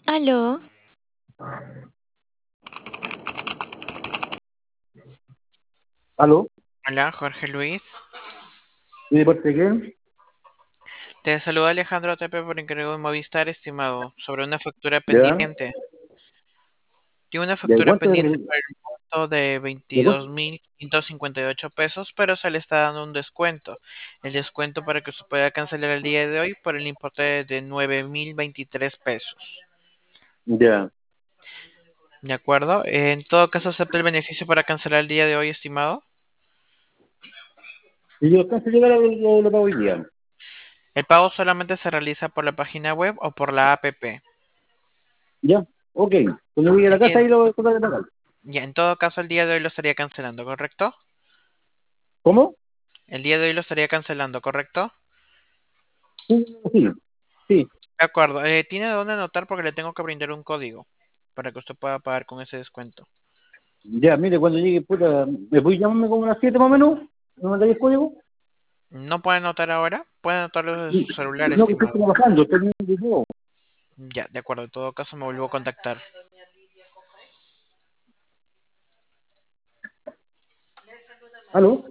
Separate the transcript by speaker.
Speaker 1: Aló,
Speaker 2: ¿Aló?
Speaker 3: Hola, Jorge Luis.
Speaker 2: ¿Y de parte de qué?
Speaker 3: Te saluda Alejandro Tepe por encargo de Movistar, estimado, sobre una factura
Speaker 2: ¿Ya?
Speaker 3: pendiente. Tiene una
Speaker 2: ¿Ya? ¿Y
Speaker 3: factura
Speaker 2: cuánto es
Speaker 3: pendiente por el monto de
Speaker 2: de cuánto?
Speaker 3: 22.558 pesos, pero se le está dando un descuento. El descuento para que se pueda cancelar el día de hoy por el importe de 9.023 pesos.
Speaker 2: Ya.
Speaker 3: ¿De acuerdo? En todo caso, acepta el beneficio para cancelar el día de hoy, estimado.
Speaker 2: Si yo alcanzo a llegar a lo pago hoy día.
Speaker 3: El pago solamente se realiza por la página web o por la app.
Speaker 2: ¿Ya? Ok. Cuando llegue a
Speaker 3: El
Speaker 2: la casa
Speaker 3: día-
Speaker 2: ahí lo voy a pagar.
Speaker 3: Ya, en todo caso, el día de hoy lo estaría cancelando, ¿correcto?
Speaker 2: ¿Cómo?
Speaker 3: El día de hoy lo estaría cancelando, ¿correcto?
Speaker 2: Sí, sí. Sí.
Speaker 3: De acuerdo. ¿Tiene dónde anotar? Porque le tengo que brindar un código para que usted pueda pagar con ese descuento.
Speaker 2: Ya, mire, cuando llegue, puta, ¿me voy llamarme como a las 7 más o menos? ¿Me mandáis el código?
Speaker 3: ¿No puede anotar ahora? Puede anotarlo de su celular,
Speaker 2: No, que estoy
Speaker 3: estimado.
Speaker 2: trabajando, estoy en el video.
Speaker 3: Ya, de acuerdo. En todo caso, me vuelvo a contactar.
Speaker 2: ¿Aló?